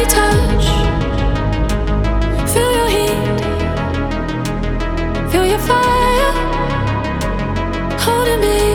me touch, feel your heat, feel your fire, holding me.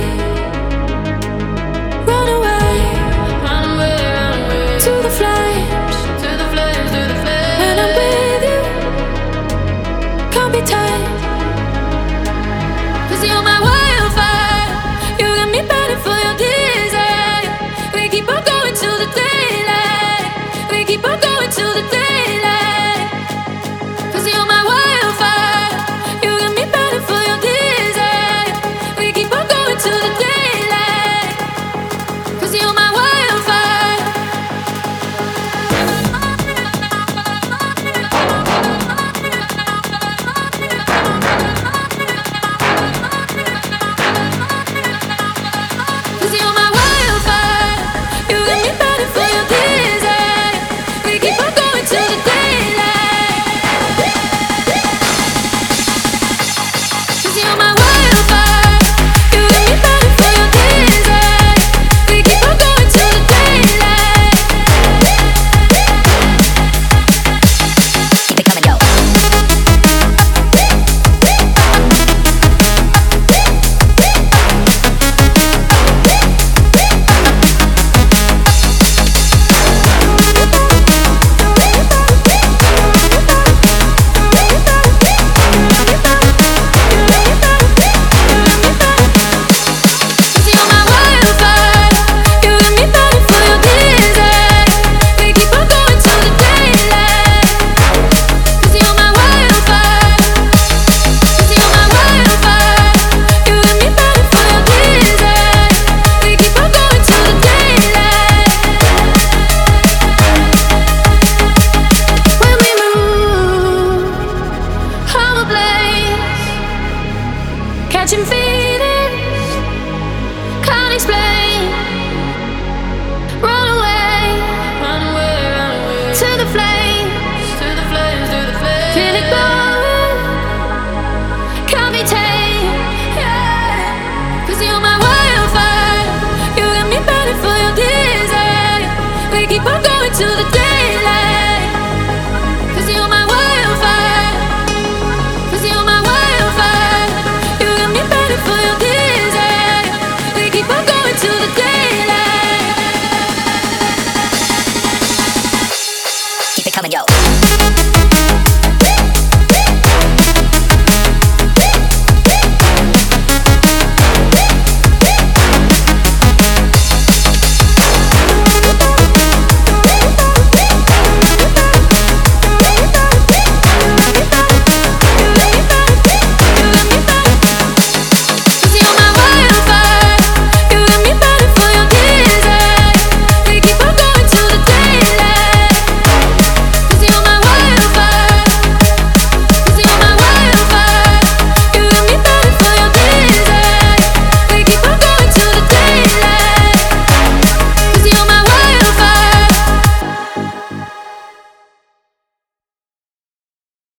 Run away, run away, run away to the flames, to the flames, to the flames. When I'm with you, can't be tied. 'Cause you're my wildfire, you got me burning for your desire. We keep on going till the daylight, we keep on going till the daylight. 'Cause you're my wildfire, you got me burning for your desire. We keep on going till the daylight. 'Cause you're my wildfire. 'Cause you're my wildfire, you got me burning for your desire. We keep on going till the daylight. 'Cause you're my wildfire, you got me burning for your desire. We keep on going till the daylight. Keep it coming, yo. Cause you're my wildfire, you got me burning for your desire. We keep on going till the daylight. 'Cause you're my wildfire, 'cause you're my wildfire, you got me burning for your desire. We keep on going till the daylight. When we move, I'm ablaze, catching feelings, can't explain. Run away, run away, run away to the flames, to the flames, to the flames. Feel it burn, can't be tamed. Yeah. 'Cause you're my wildfire, you got me burning for your desire. We keep on going till the